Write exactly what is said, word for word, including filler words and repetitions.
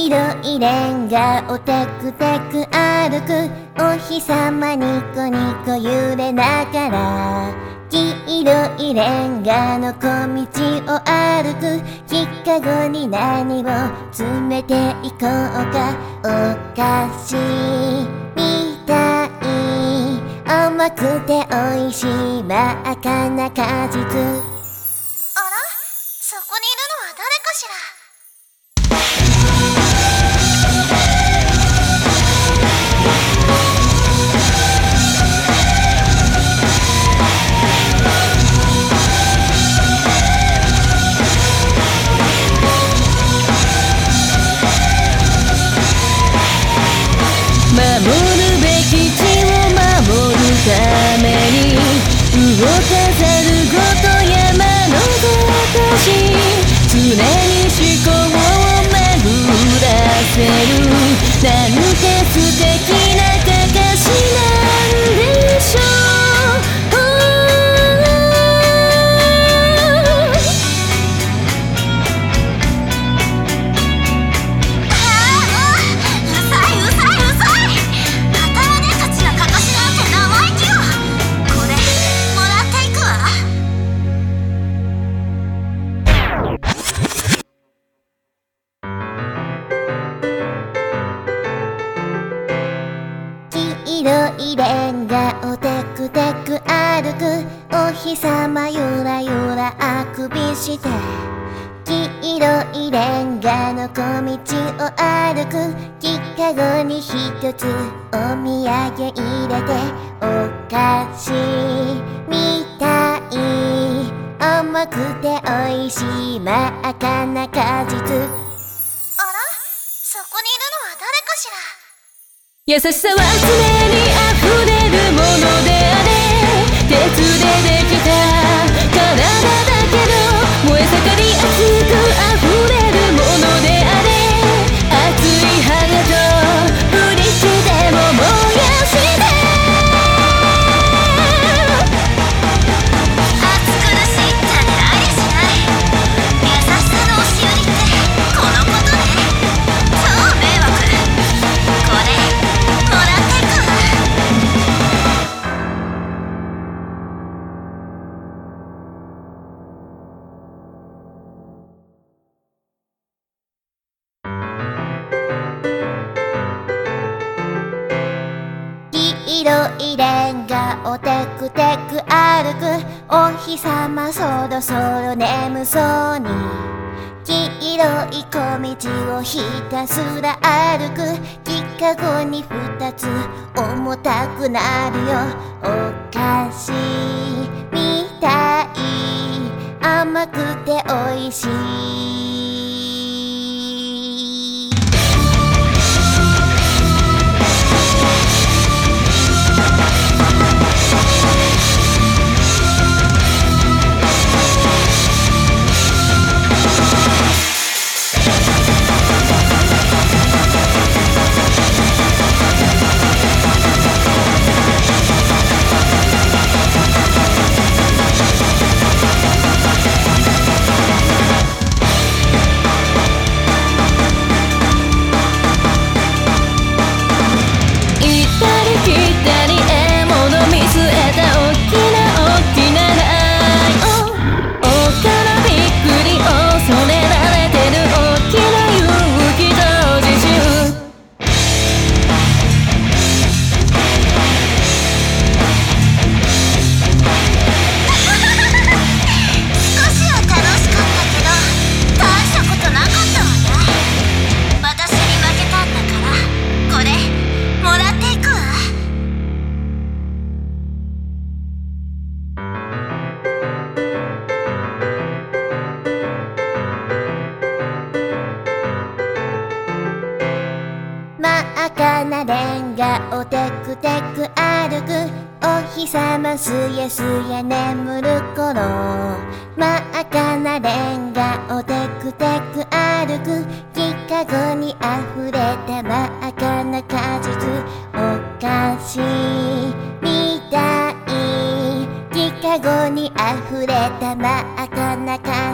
色いレンガをテクテク歩くお日様ニコニコ揺れながら黄色いレンガの小道を歩くきっかごに何を詰めていこうかお菓子みたい甘くておいしい真っ赤な果実あら、そこにいるのは誰かしら。 守るべき地を守るために魚を飾るごと山のごとし常に思考を巡らせるなんて素敵なかかしなんでしょう白いレンガをテクテク歩くお日様ゆらゆらあくびして黄色いレンガの小道を歩くきっかごに一つお土産入れてお菓子みたい甘くておいしい真っ赤な果実あら、そこにいるのは誰かしら。 優しさは常に溢れるものであれ鉄でできた体だけど燃え盛り熱く溢れるものであれ熱いハートブリキでも燃やして暑苦しいったらありゃしない優しさの押し売りってこのことね超迷惑これもらってくわ。黄色いレンガをテクテク歩くお日様そろそろ眠そうに黄色い小道をひたすら歩くきっかごに二つ重たくなるよお菓子みたい甘くておいしい赤なレンガをテクテク歩くお日様すやすや眠る頃真っ赤なレンガをテクテク歩くきっかごに溢れた真っ赤な果実お菓子みたいきっかごに溢れた真っ赤な果実